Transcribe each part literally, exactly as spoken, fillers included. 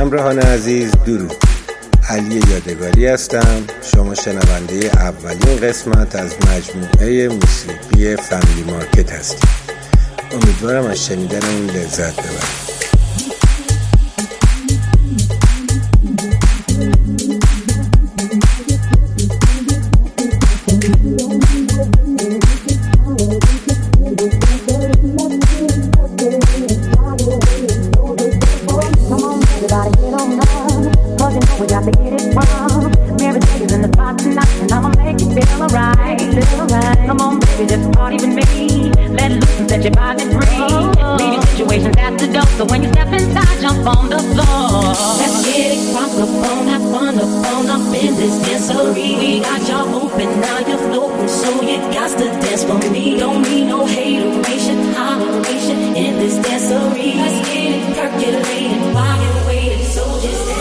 همراهان عزیز درود. علی یادگاری هستم. شما شنونده اولین قسمت از مجموعه موسیقی فامیلی مارکت هستید. امیدوارم از شنیدن این لذت ببرید. So when you step inside, jump on the floor. Let's get it crunk up on, have fun up on up in this dancery. We got y'all open, now you're floating, so you got to dance for me. Don't need no hateration, holleration in this dancery. Let's get it percolating while you're waiting, so just dance.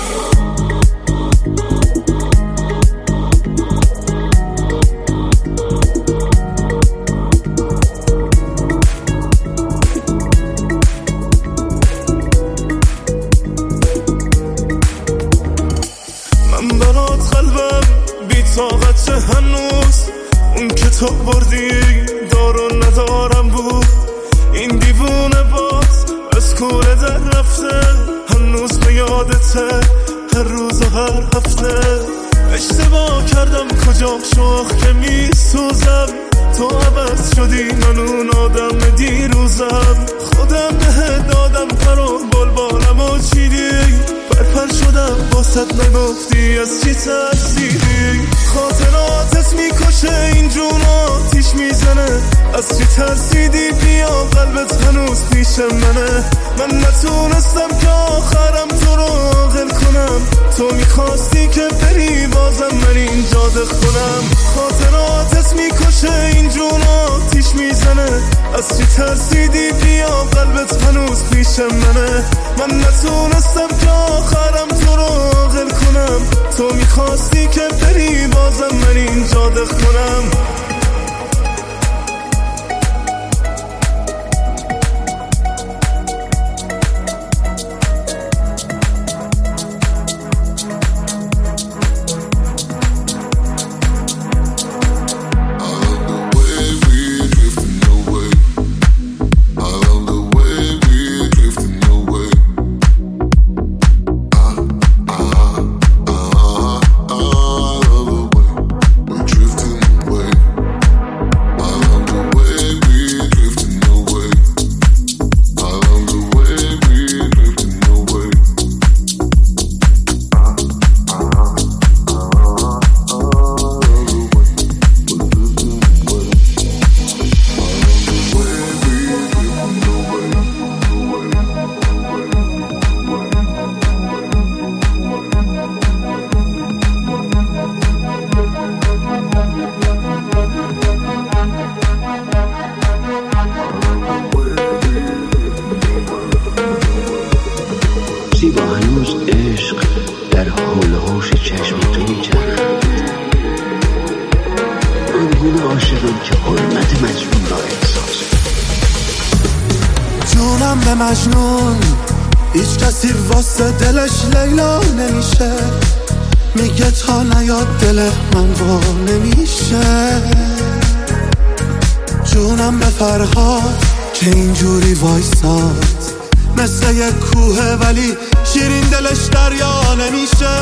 تو بردی دارو ندارم بود این دیوونه باز از کوره در رفته هنوز به یادته هر روز و هر هفته اشتباه کردم کجا شوخ که می سوزم تو عوض شدی من اون آدم دیروزم خودم بهت دادم قرار بلبالم و چیدی پرپر شدم باست نگفتی از چی ترسیدی خاطراتت میکشه این جون آتیش میزنه از چی ترسیدی بیا قلبت هنوز پیش منه من نتونستم که آخرم تو رو عاقل کنم تو میخواستی که بری بازم من اینجا دخونم خاطراتت میکشه این جون آتیش میزنه از چی ترسیدی بیا قلبت هنوز پیش منه من نتونستم که آخرم تو رو عاقل کنم تو میخواستی که بری بازم من اینجا دخونم فرهاد که اینجوری وایساد مثل یک کوه ولی شیرین دلش دریا نمیشه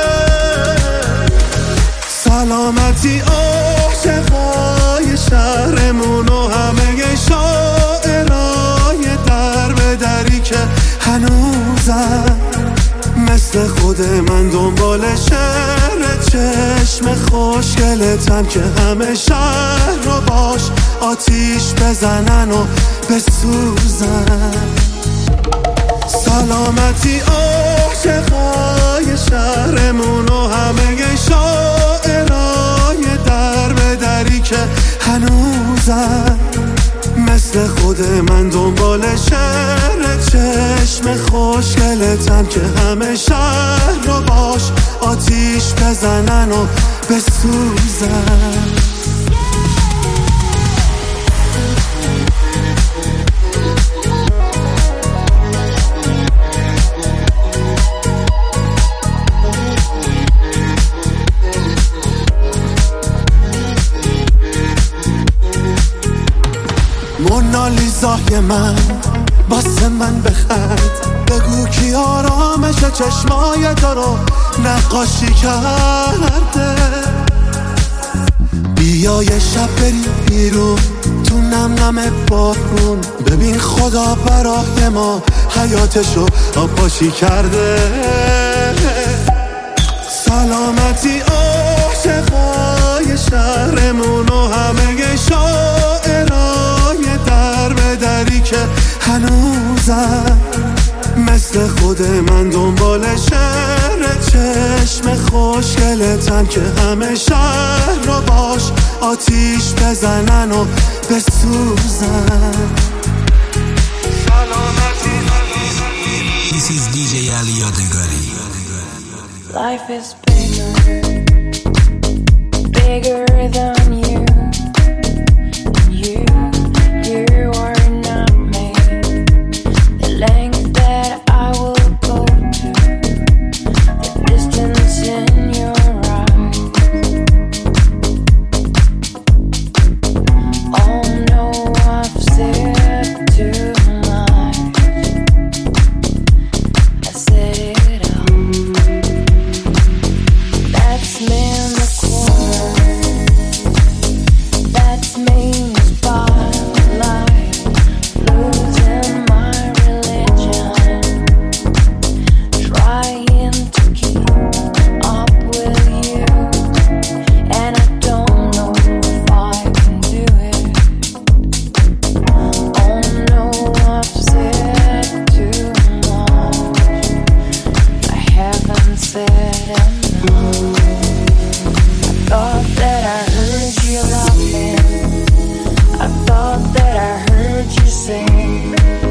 سلامتی عاشقای شهرمون و همه شاعرای در به دری که هنوزم مثل خود من دنبال شعر چشم خوشگلتن که همه شهر رو باش آتیش بزنن و بسوزن سلامتی عاشقای شهرمون و همه شاعرای در به دری که هنوزن مثل خود من دنبال شعر چشم خوشگلتن که همه شهر رو باش آتیش بزنن و بسوزن برای من واسه من بخند، بگو کی آرامش چشمای تو رو نقاشی کرده. بیا یه شب بریم بیرون تو نم نم بارون، ببین خدا برای ما حیاتشو آبپاشی کرده. سلامتی عاشقای شهرمون و همه شاعرای در به دری که هنوزم مثل خود من دنبال شهر چشم خوشگلتن که همه شهر رو باش آتیش بزنن و بسوزن. This is دی جی علی یادگاری. Life is bigger, bigger than you, and you, you are not me. The length that I will go to, the distance in your eyes. Oh no, I've said too much. I said it all. That's me in the corner. That's me in the spotlight, losing my religion, trying to keep up with you, and I don't know if I can do it. Oh no, I've said too much. I haven't said enough. I thought that I heard you laughing. I thought that I heard you sing.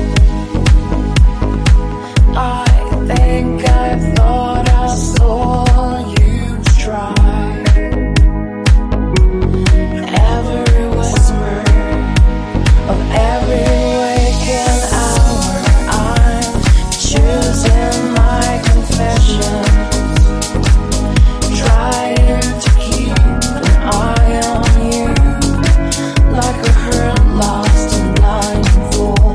I think I thought I saw you try. Every whisper of every waking hour, I'm choosing my confessions, trying to keep an eye on you, like a hurt, lost and blind fool.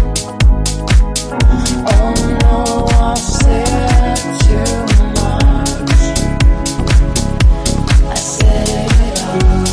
Oh no, I've said too much. I said it all.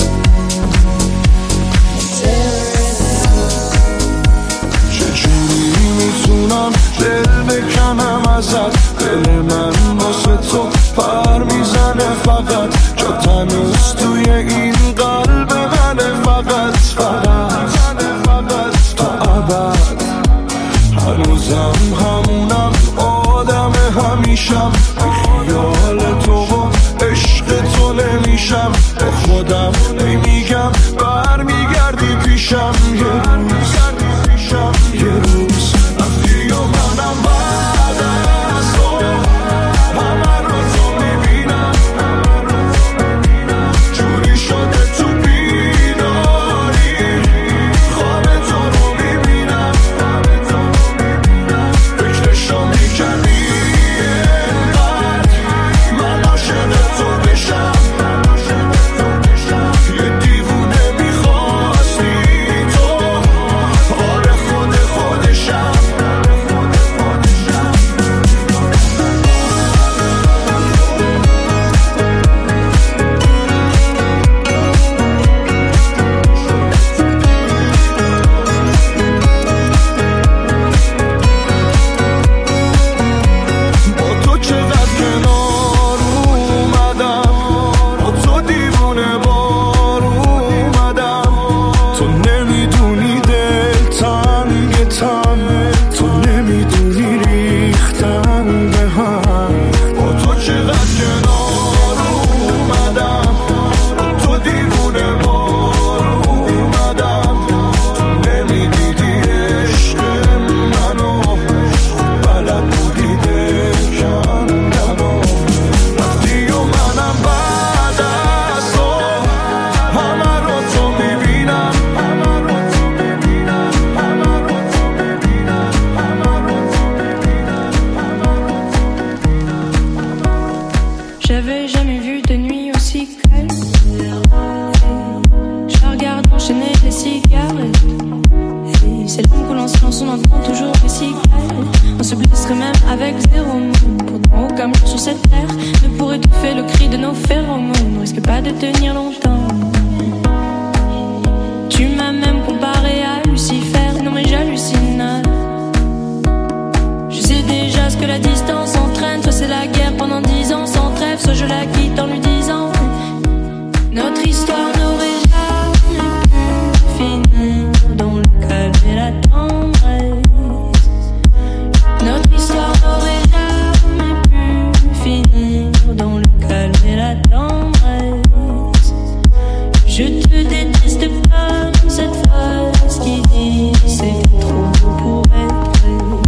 چجوری میتونم دل بکنم ازت، دل من واسه تو پر میزنه فقط، جا تنوز توی این قلب منه فقط فقط تا ابد. هنوزم همونم آدم همیشم، بی خیال تو و عشق تو نمیشم، به خودم نمیگم برمیگردی پیشم یه روز، یه روز رفتی و منم بعد از تو همه روز رو میبینم، جوری شده تو بیداری خواب تو رو میبینم، فکرشو میکنی اینقدر من عاشق تو بشم، یه دیوونه میخواستی تو silence, on entend toujours les cigales. On se blesserait même avec zéro mot. Pourtant aucun mur sur cette terre ne pourrait étouffer le cri de nos phéromones. On risque pas de tenir longtemps. Tu m'as même comparé à Lucifer, non mais j'hallucine. Je sais déjà ce que la distance entraîne. Soit c'est la guerre pendant dix ans sans trêve, soit je la quitte en lui disant notre histoire n'aurait jamais pu finir dans le calme et la tendresse. Notre histoire n'aurait jamais pu finir dans le calme et la tendresse. Je te déteste pas, cette phrase qui dit c'est trop beau pour être vrai.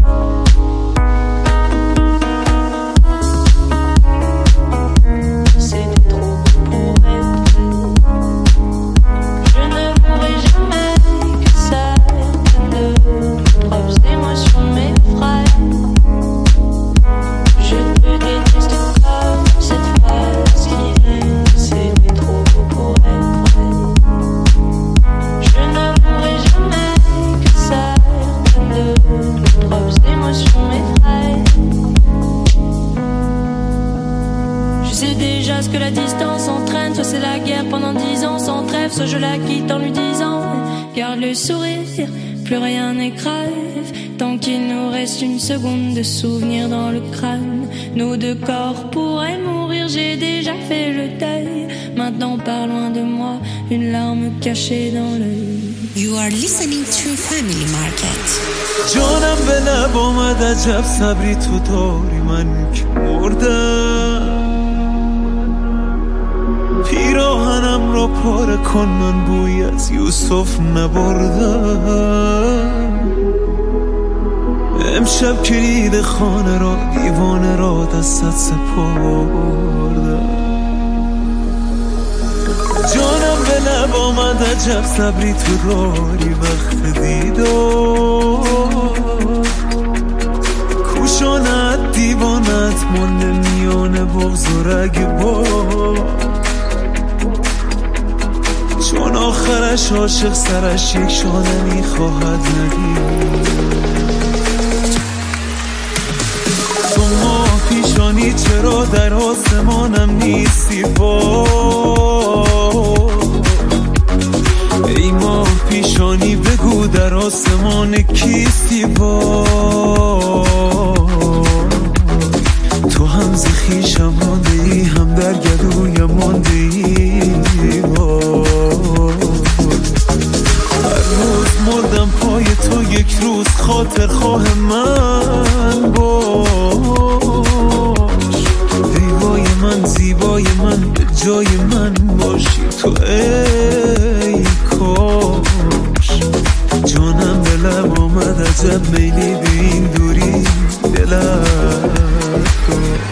C'est trop beau pour être vrai. Je ne pourrai jamais que ça de preuves d'émotions m'effraient. Je te déteste comme cette phrase qui dit c'est trop beau pour être vrai. Je ne pourrai jamais que ça de preuves d'émotions m'effraient. Je sais déjà ce que la distance entraîne. Soit c'est la guerre pendant dix ans sans trêve, soit je la quitte en lui disant garde le sourire, plus rien n'est grave. Tant qu'il nous reste une seconde de souvenir dans le crâne, nos deux corps pourraient mourir. J'ai déjà fait le deuil, maintenant pars loin de moi, une larme cachée dans l'œil. You are listening to Family Market. جانم به لب آمد عجب صبری تو داری من که مردم. پیراهنم را پاره کن من بوی از یوسف نبردم. امشب کلید خانه را دیوانه را دستت سپردم. جانم به لب آمد عجب صبری تو داری وقت دیدار. کوشانت دیوانت مانده میان بغض و رگبار. چون آخرش عاشق سرش یک شانه میخواهد ندید. تو ما پیشانی چرا در آسمانم نیستی وای. ای ما پیشانی بگو در آسمان کیستی وای. تو هم ز خویشم مانده ای هم در گلویم مانده ای وای. هر روز مردم پای تو یک روز خاطر خواه من باش. ای وای من زیبای من به جای من باشی تو ای کاش. جانم به لب آمد عجب میلی به این دوری دلت کن.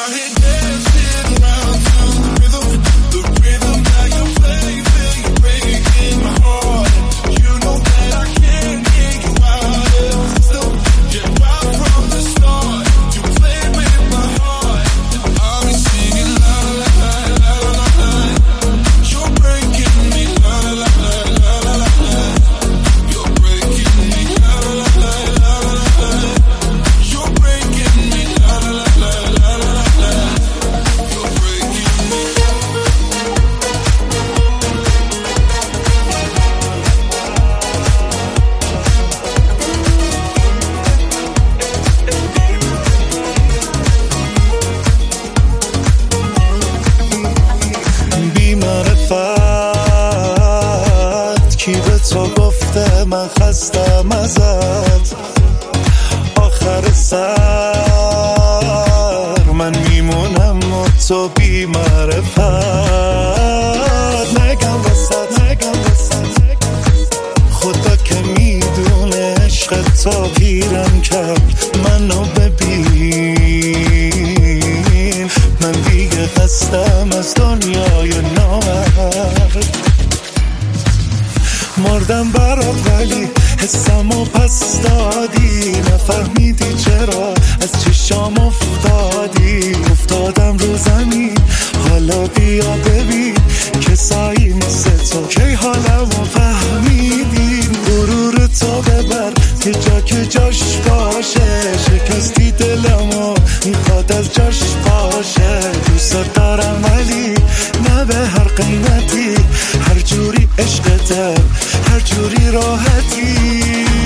من خستم ازت آخر سر من میمونم و تو بی معرفت نگم وسط نگم وسط خدا که میدونه عشق تو پیرم کرد منو ببین من دیگه خستم از دنیای نامرد مردم برات ولی حسمو پس دادی نفهمیدی چرا از چشام افتادی افتادم رو زمین حالا بیا ببین کسایی مثل تو کی حالمو فهمیدی غرور تو ببر که جا که جاش باشه شکستی دلمو میخواد از جاش باشه دوست دارم ولی نه به هر قیمتی هر جوری عشقته هر جوری راحتی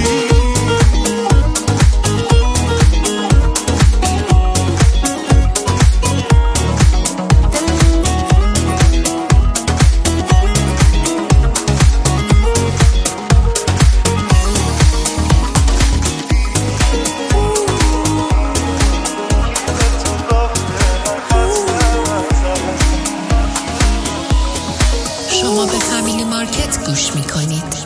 شما به فامیلی مارکت گوش میکنید.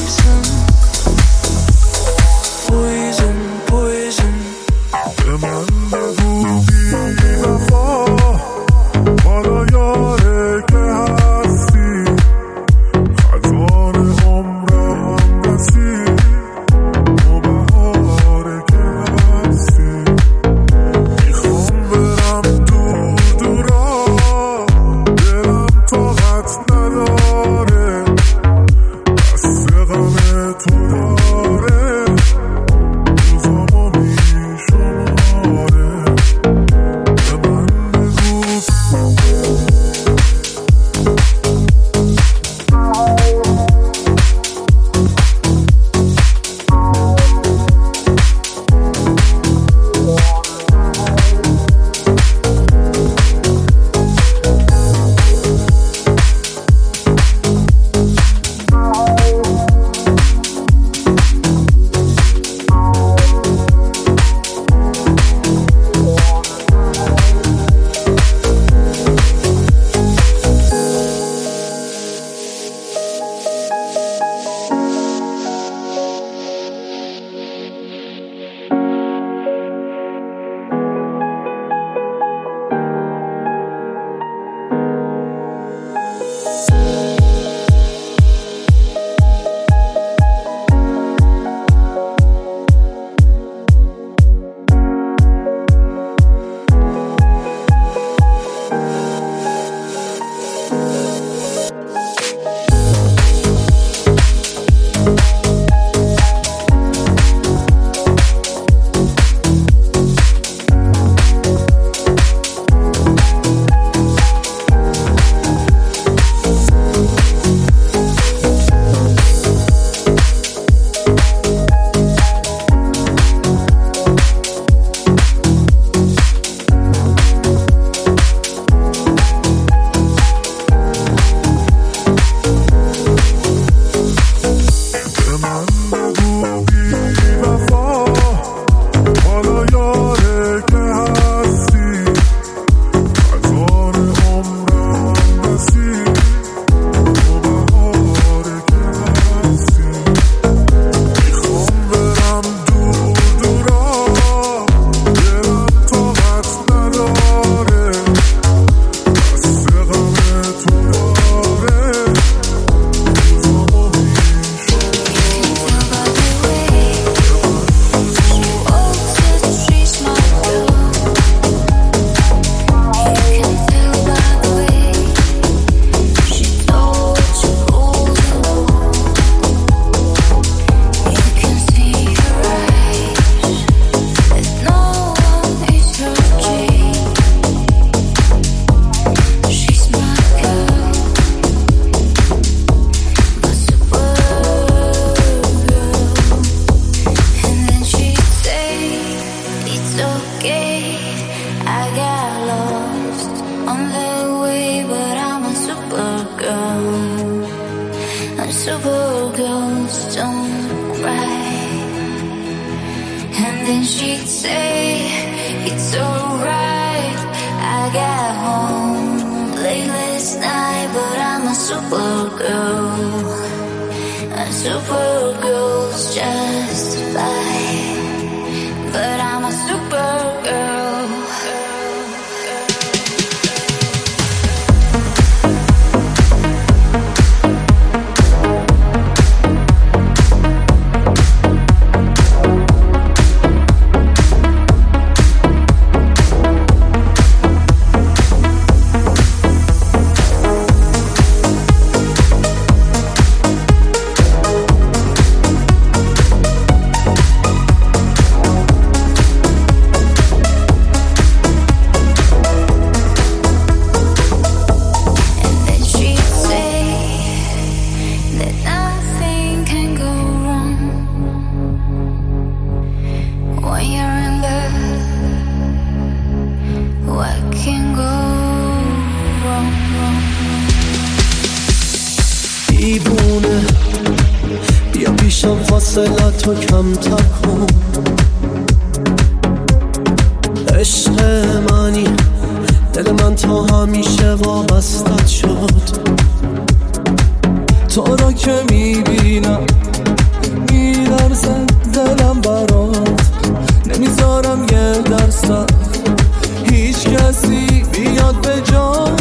Am I she'd say it's alright. I got home late last night, but I'm a supergirl. A supergirl's justified, but I'm a supergirl. فاصلاتو کمتر کن عشق منی دل من تا همیشه وابستت شد تو را که میبینم میلرزه دلم برات نمیذارم یه درصد هیچ کسی بیاد به جا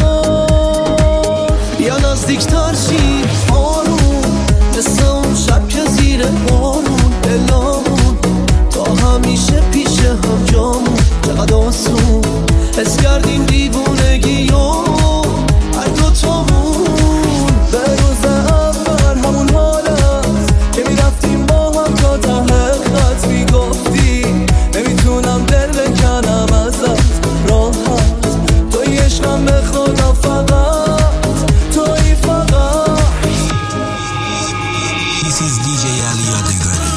یا نزدیکتر شی آروم مثل اون شب که زیر بارون دلامون تا همیشه پیش هم جامون چقدر آسون حس کردیم دیوونگیو هر دوتامون به روز اول همون حال هست که میرفتیم با هم تا ته خط میگفتی نمیتونم دل بکنم ازت راحت توی عشقم به خدا فقط توی فقط This is دی جی علی یادگاری.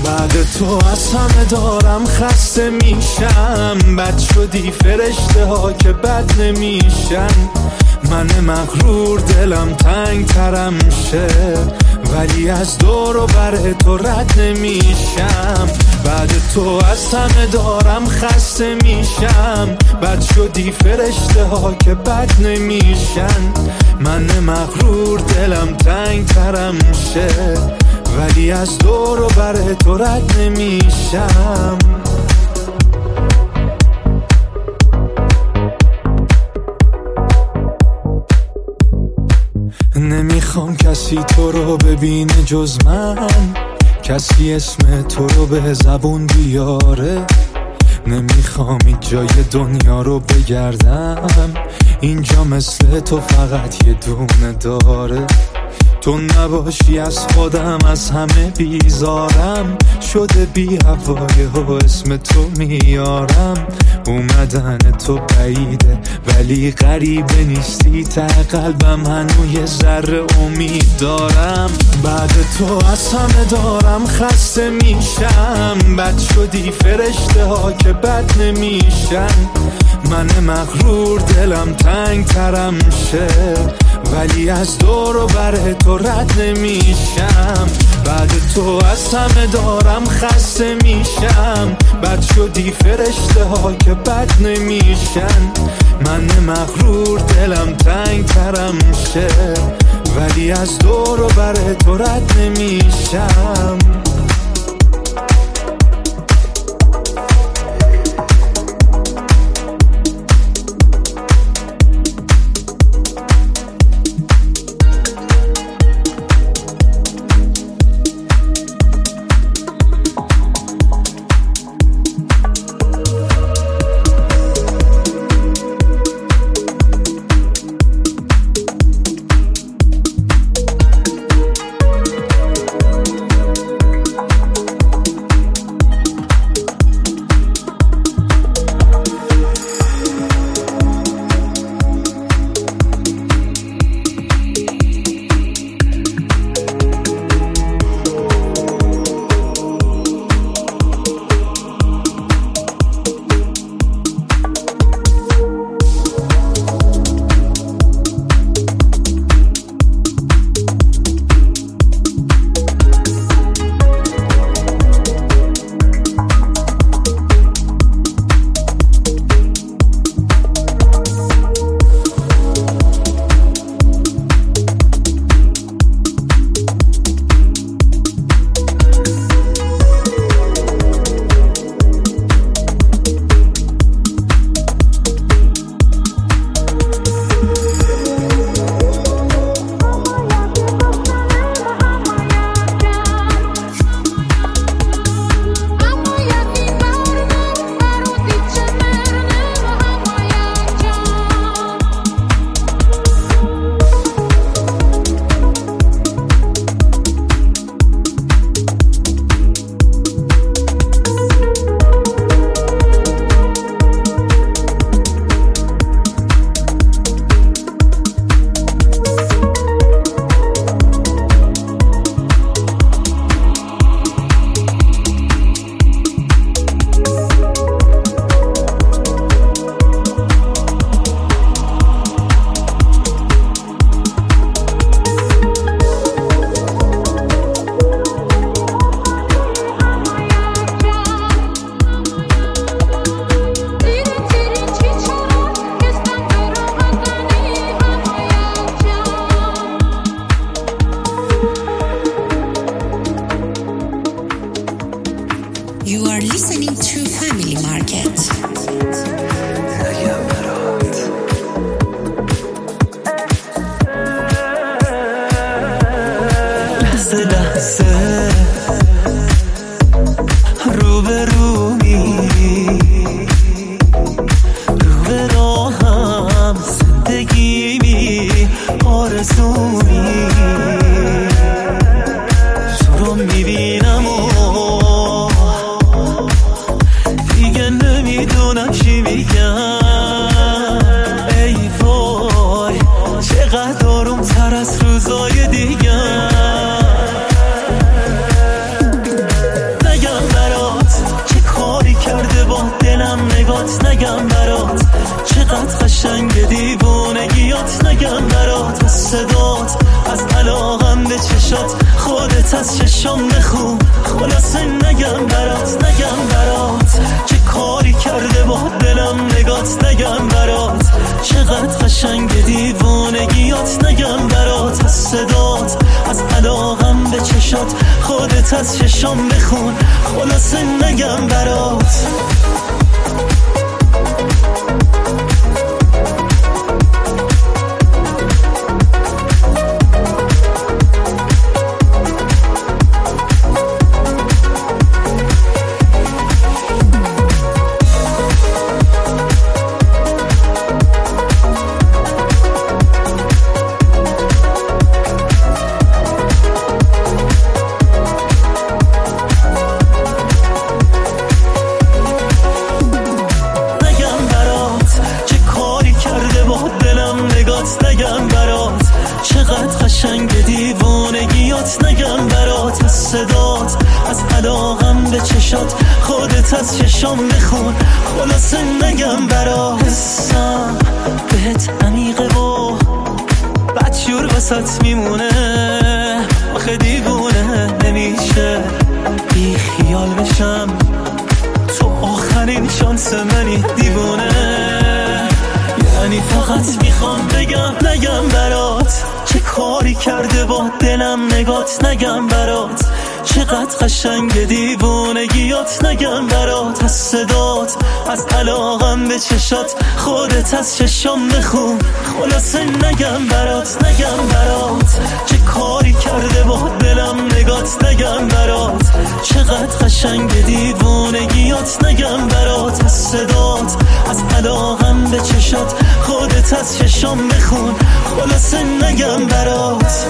بعد تو از همه دارم خسته میشم، بد شدی فرشته ها که بد نمیشن. من مغرور دلم تنگ ترم شه، ولی از دور و بر تو رد نمیشم. بعد تو از همه دارم خسته میشم، بد شدی فرشته ها که بد نمیشن. من مغرور دلم تنگ ترم شه، ولی از دور و بر تو رد نمیشم. نمیخوام کسی تو رو ببینه جز من، کسی اسم تو رو به زبون بیاره. نمیخوام این جای دنیا رو بگردم، اینجا مثل تو فقط یه دونه داره. تو نباشی از خودم از همه بیزارم، شده بی هوای و اسم تو میارم. اومدن تو بعیده ولی غریبه نیستی، ته قلبم هنوز یه ذره امید دارم. بعد تو از همه دارم خسته میشم، بد شدی فرشته ها که بد نمیشن. من مغرور دلم تنگ ترم شه، ولی از دور و بر تو رد نمیشم. بعد تو از همه دارم خسته میشم، بد شدی فرشته ها که بد نمیشن. من مغرور دلم تنگ ترم شه، ولی از دور و بر تو رد نمیشم. قشنگ دیوونگیات نگم برات، از صدات، از علاقم به چشات، خودت از چشام بخون، خلاصه نگم برات، نگم برات چه کاری کرده با دلم نگات، نگم برات چقدر قشنگ دیوونگیات، نگم برات از صدات، از علاقم به چشات، خودت از چشام بخون، خلاصه نگم برات. نگم برات چقدر قشنگ دیوانگیات، نگم برات از صدات، از علاقم به چشات، خودت از چشام بخون، خلاصه نگم برات. حسم بهت عمیقه و بدجور وسط میمونه، آخه دیوونه نمیشه بی خیال بشم، تو آخرین شانس منی دیوونه، یعنی فقط میخوام بگم نگم برات چه کاری کرده با دلم نگات، نگم برات چقدر قشنگ دیوونگیات، نگم برات از صدات، از علاقم به چشات، خودت از چشام بخون، خلاصه نگم برات، نگم برات چه کاری کرده با دلم نگات، نگم برات چقدر قشنگ دیوونگیات، نگم برات از صدات، از علاقم به چشات، خودت از چشام بخون، خلاصه نگم برات.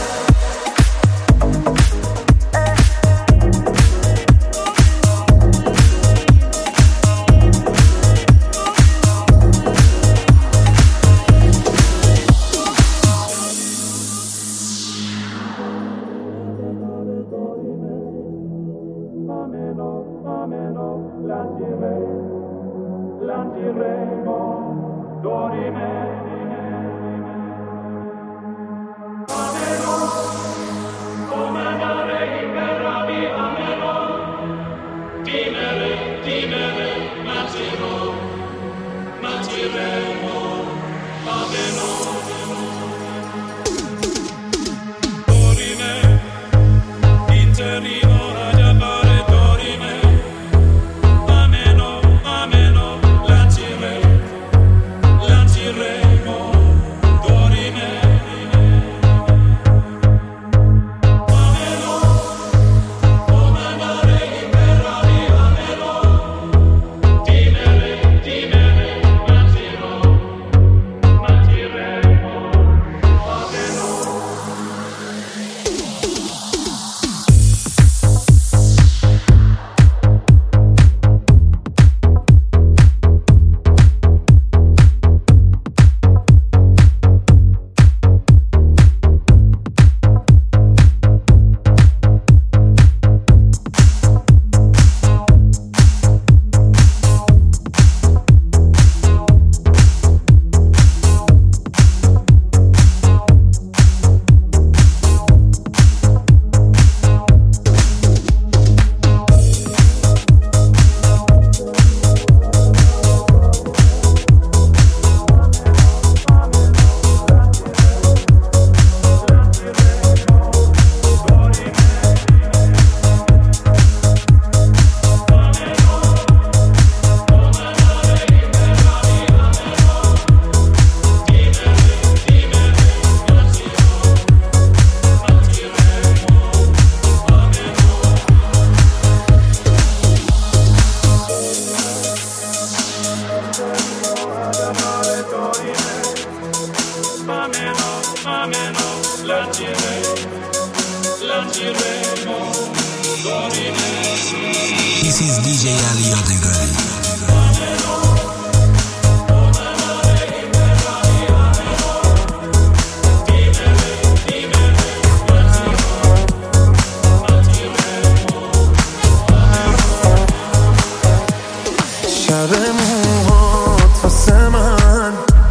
This is دی جی علی یادگاری. شب موهات واسه من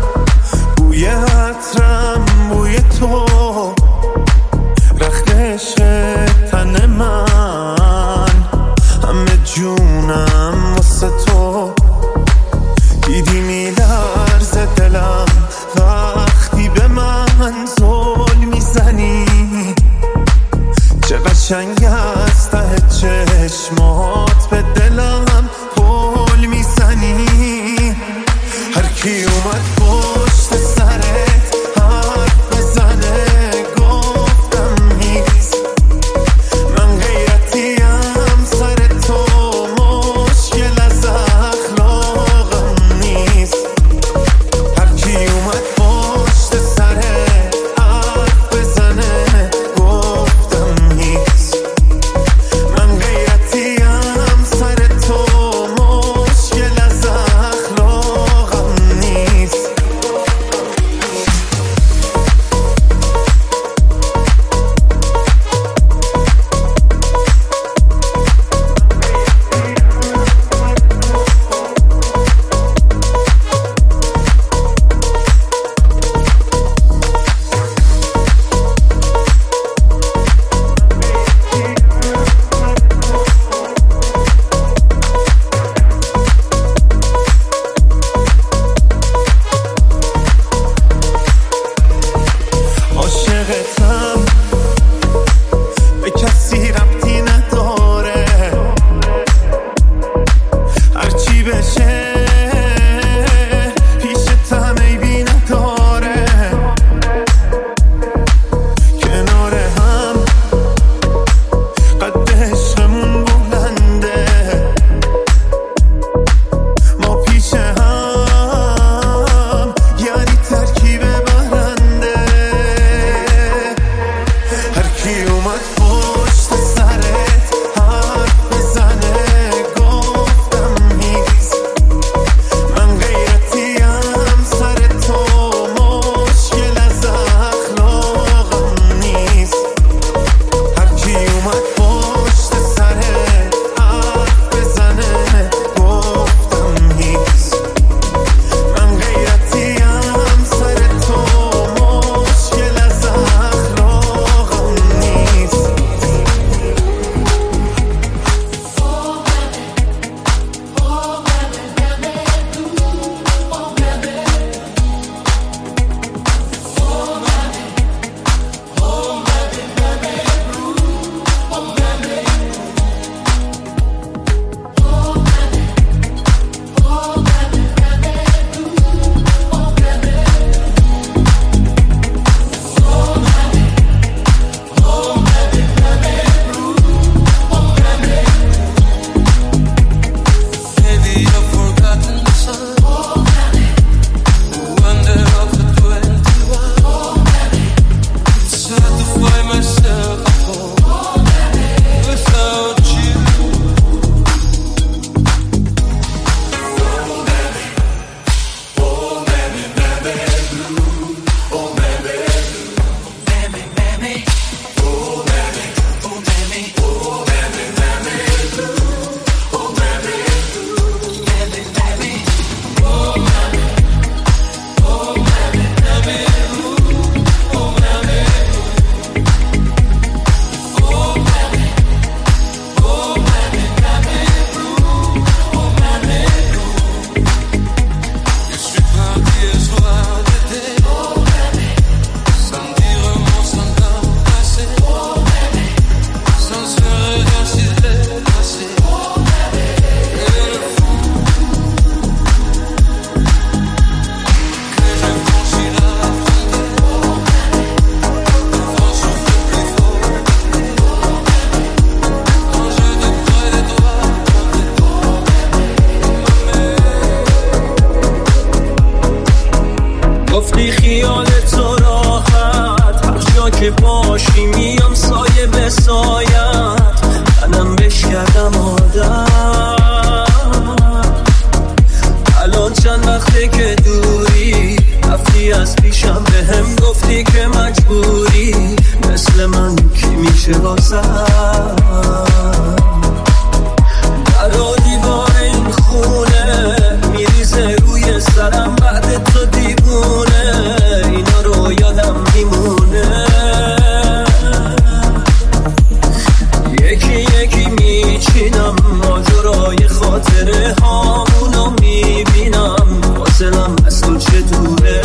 خونه هامونو میبینم فاصلم از تو چه دوره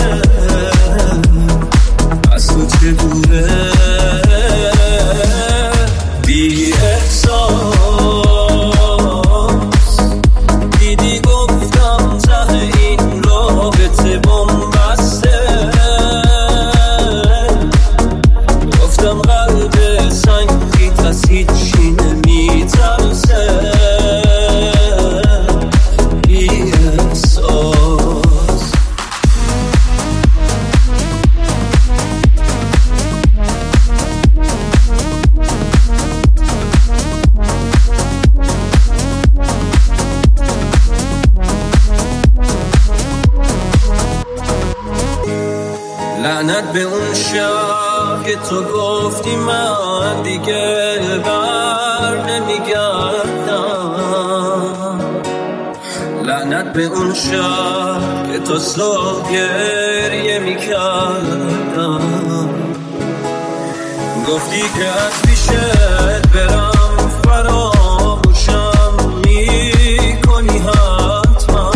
از تو چه دوره بی احساس دیدی گفتم ته این رابطه بنبسته گفتم قلب سنگیت از هیچی نمیترسه بی احساس لعنت به اون شب که تو گفتی من دیگه بر نمیگردم لعنت به اون شب که تو صبح گریه میکردم گفتی که از پیشت برم فراموشم میکنی حتما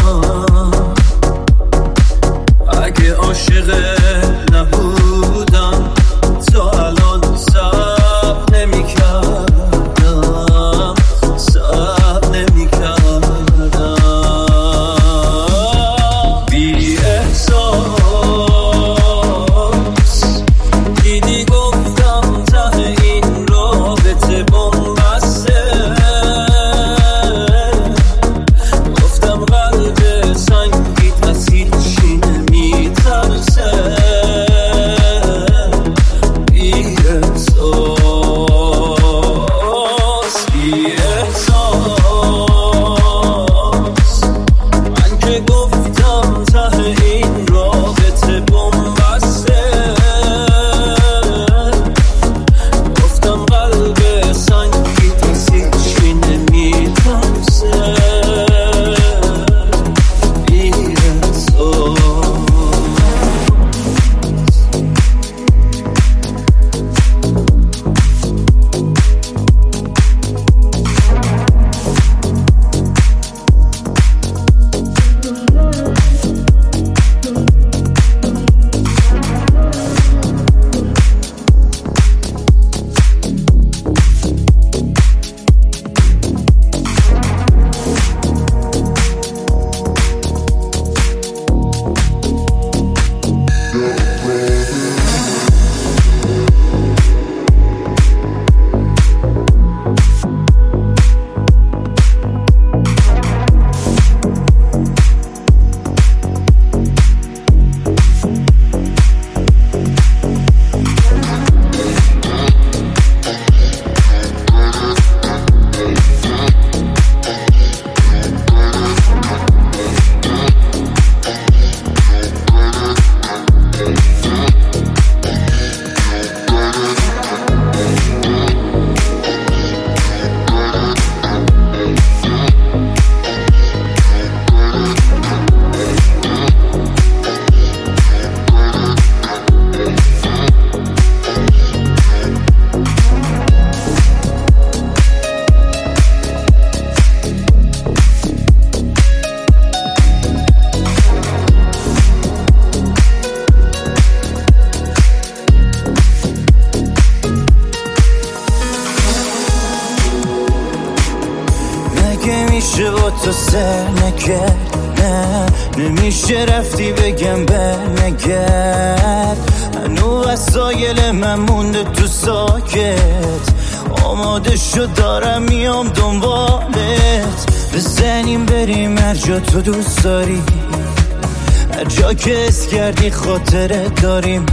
اگه عاشقت نبودم تا الان صبر نمی‌کردم صبر نمی‌کردم بی احساس دیدی گفتم ته این رابطه بنبسته گفتم قلب سنگیت از هیچی نمی‌ترسه بی احساس بی احساس من که گفتم ته این رابطه بنبسته گفتم قلب سنگیت از هیچی نمی‌ترسه بی احساس نمیشه با تو سر نکرد نه نمیشه رفتی بگم برنگرد هنو وسایل من مونده تو ساکت آماده شد دارم میام دنبالت بزنیم بریم هر جا تو دوست داری هر جا که اس کردی خاطرت داریم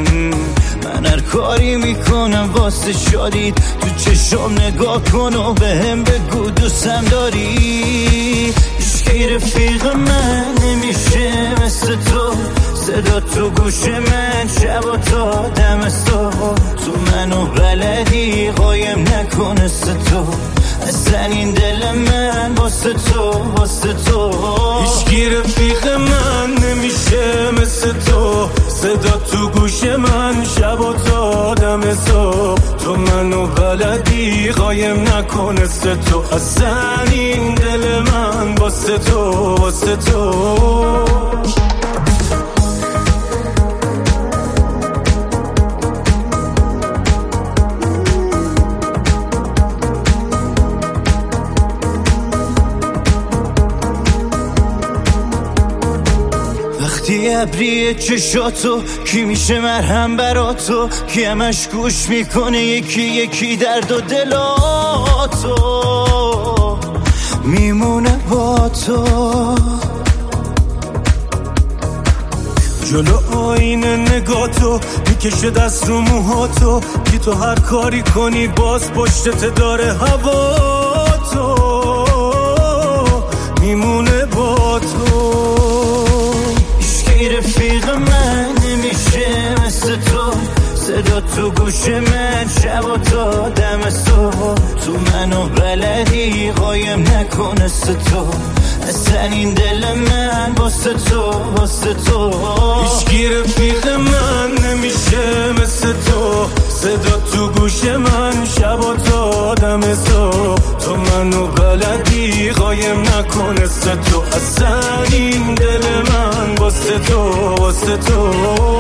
من هر کاری میکنم واسه شادید تو چشم نگاه کن و به هم بگو دوستم داری هیچکی رفیق من نمیشه مثل تو صدا تو گوش من شب و تا دمستا تو منو بلدی قایم نکنه تو اصلا این دل من واسه تو واسه تو هیچکی رفیق من نمیشه مثل تو صدا تو گوش من شب و تا دم صبح، تو منو بلدی قایم نکنسته تو، اصلا این دل من واسه تو واسه تو. وقتی ابری چشاتو کی میشه مرهم برا تو، کی همش گوش میکنه یکی یکی درد و دلاتو، میمونه با تو جلو آینه نگاتو، میکشه دست رو موهاتو، که تو هر کاری کنی باز پشتت داره هوا تو، میمونه با تو. رفیق من نمیشه مثل تو، صدا تو گوش من شب و تا دم صبح، تو منو بلدی قایم نکنسته تو، اصلا این دل من واسه تو واسه تو. هیچکی رفیق من نمیشه مثل تو، صدا تو گوش من شب و تا دم صبح، تو منو بلدی قایم نکنسته تو، اصلا این دل من واسه تو واسه تو.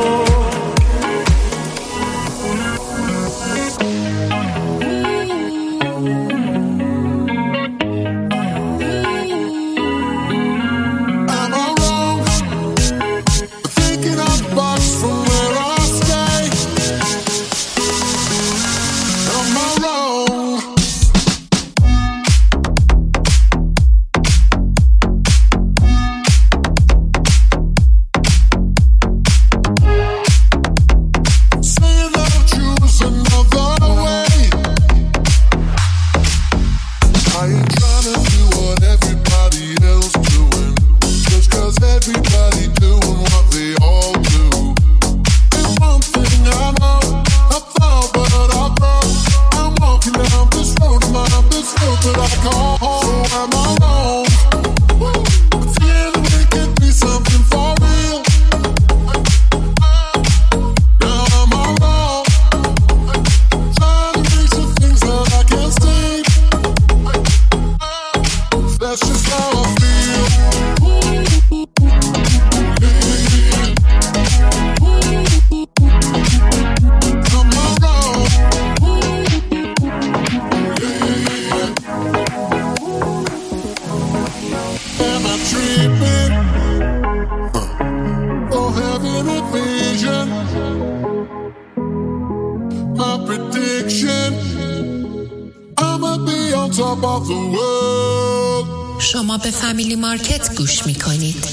شما به فامیلی مارکت گوش میکنید.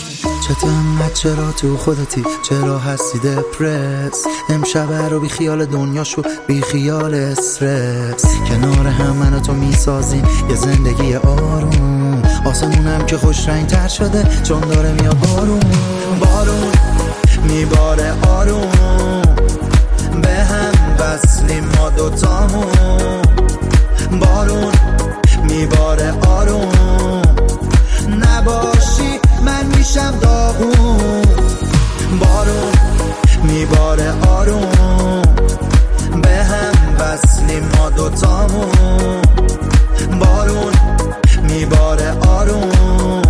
چطور چرا تو خودتی، چرا هستی دپرس، امشب رو بی خیال دنیاشو بی خیال استرس، کنار هم من و تو میسازیم یه زندگی آروم، آسمونم که خوش رنگ تر شده چون داره میاد بارون، بارون میباره آروم، به هم وصلیم ما دوتامون، بارون میباره آروم، نباشی من میشم داغون، بارون میباره آروم، به هم وصلیم ما دوتامون، بارون میباره آروم،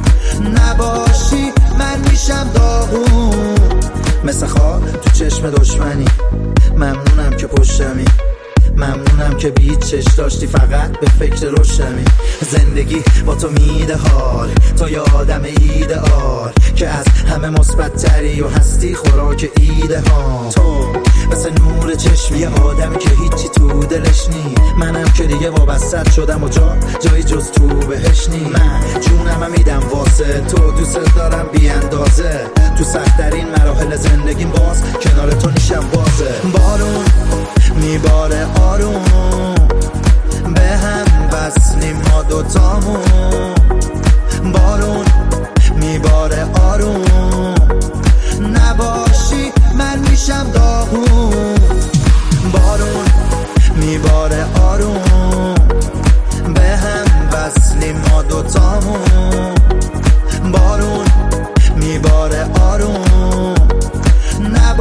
نباشی من میشم داغون، مثل خاک تو چشم دشمنی، ممنونم که پشتمی، ممنونم که بیت چش داشتی فقط به فکر روشنی، زندگی با تو میده حال، تو یه آدم ایدئال که از همه مثبت تری و هستی خوراک ایده ها، تو مثل نور چشمی یه آدمی که هیچی تو دلش نی، منم که دیگه وابسته شدم و جا جایی جز تو بهش نی، من جونم میدم واسه تو، دوست دارم بی اندازه، تو سخت‌ترین مراحل زندگیم باز کنار تو نیشم بازه، بارون میباره آروم، به هم وصلیم ما دوتامون، بارون میباره آروم، نباشی من میشم داغون، بارون میباره آروم، به هم وصلیم ما دوتامون، بارون میباره آروم، نباشی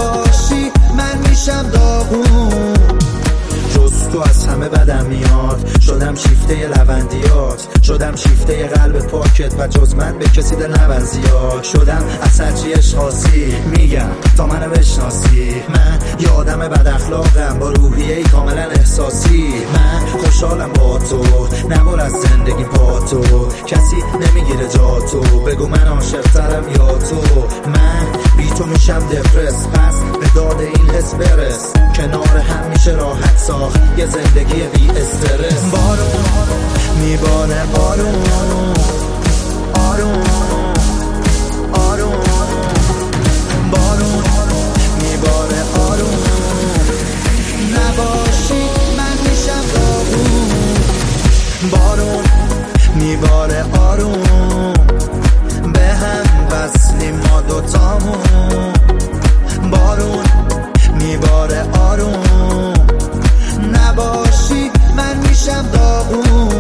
تو از همه بدم میاد. شدم شیفته لوندیات، شدم شیفته قلب پاکت و جز من به کسی دل نبند زیاد. شدم اسدجی اشخاصی، میگم تا منو بشناسی. من یه آدم بد اخلاقم با روحیه‌ای کاملا احساسی. من خوشحالم با تو، نبر از زندگی پا تو. کسی نمیگیره جا تو، بگو من عاشق‌ترم یا تو. من بی تو میشم دپرس، پس به داد این حس برس. کنار هم میشه راحت ساخت یه زندگی بی استرس. بارون میباره آروم آروم آروم، بارون میباره آروم. نباشی من میشم داغون. بارون میباره آروم، به هم وصلیم ما دوتامون. بارون میباره آروم، نباشی من میشم داغون.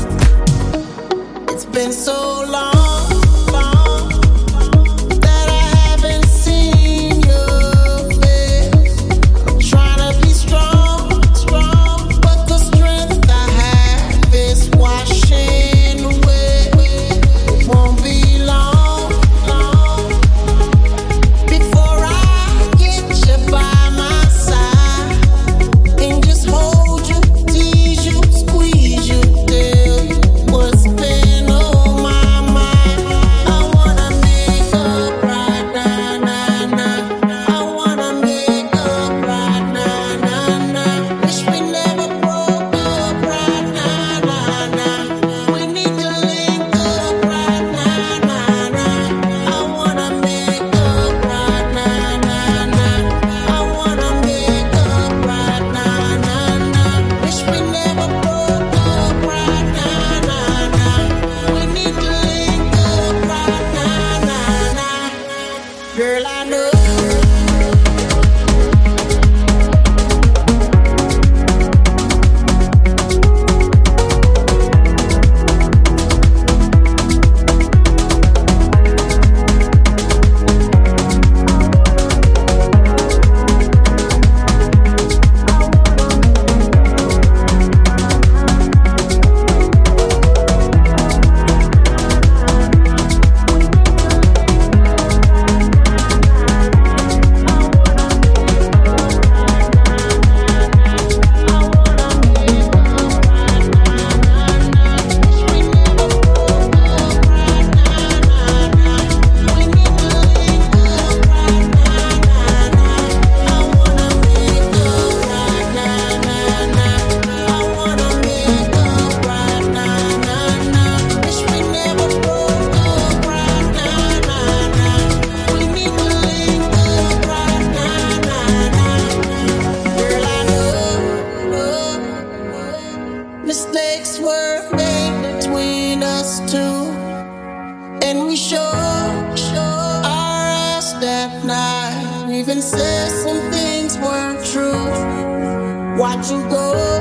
It's been so long, long that I haven't seen your face. I'm trying to be strong, strong, but the strength I have is washing away. It won't be long, long before I get you by my side and just hold you, tease you, squeeze you, tell you what's been on my mind. I wanna make up right now, nah, nah. I wanna make up right now, nah, nah. Wish we never broke up right now, nah, nah. We need to link up right now, nah, nah. I wanna make up right now, nah, nah. I wanna make up right now, nah, nah. Wish we never broke up right now, nah, nah. We need to link up right now, nah, nah. Girl, I know. Mistakes were made between us two, and we sure, sure our ass that night. We even said some things weren't true. Watch you go.